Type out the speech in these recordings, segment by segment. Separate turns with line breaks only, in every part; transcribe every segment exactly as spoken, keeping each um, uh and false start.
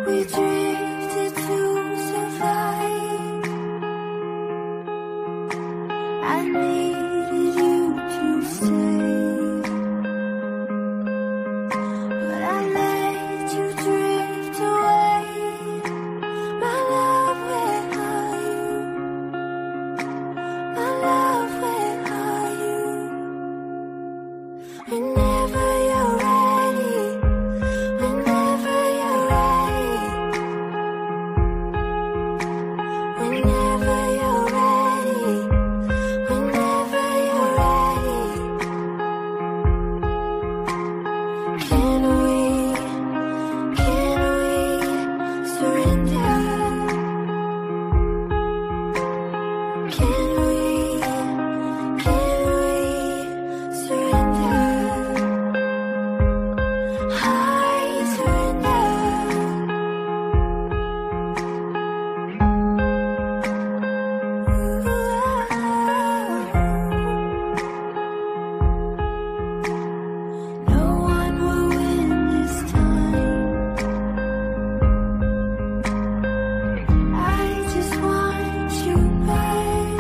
We drifted to survive. I needed you to stay, but I let you drift away. My love, where are you? My love, where are you? Whenever you're ready, whenever you're ready, whenever you're ready, whenever you're ready. Can we, can we surrender? Can we, can we surrender? I surrender. No one will win this time. I just want you back.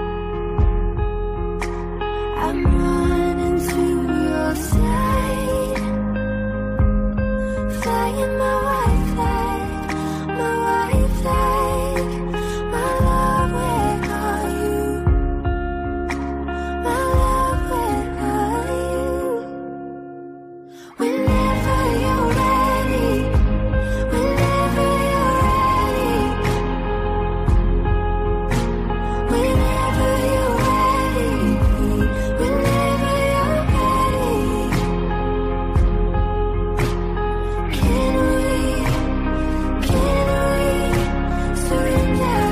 I'm running to your side, flying my white flag, my white flag. My love, where are you? My love, where are you? Whenever you're ready, whenever you're ready, whenever you're ready, whenever you're ready. Can we, can we surrender?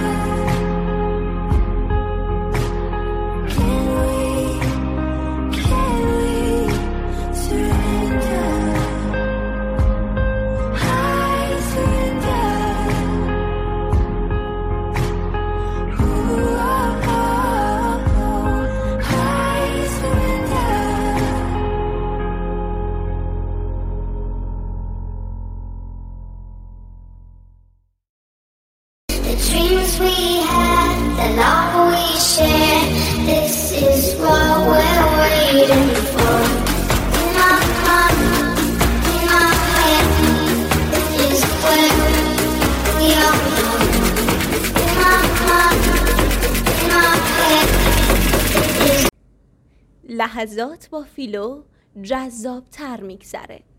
Can we, can we surrender? I surrender. Ooh, oh, oh, oh. I surrender. The dreams we had, the love we shared, this is what we're waiting for. In my heart, in my head, this is where we are born. In my heart, in my head, this is
لحظات با فیلو جذاب تر میگذره.